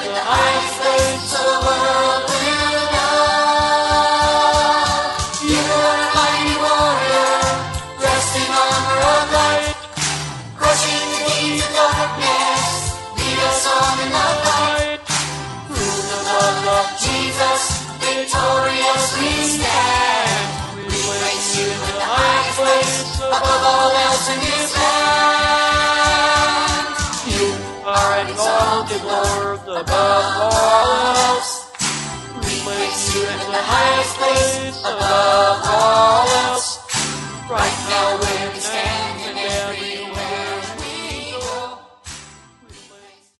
the highest place so the world will know. You are a mighty warrior, dressed in armor of light, crushing the deeds of darkness, lead us on in the fight. Through the blood of Jesus, victorious we stand. We place you in the highest place, above all else in this land. You are exalted, Lord, above all else. We place you in the highest place, above all else. Right now where we stand.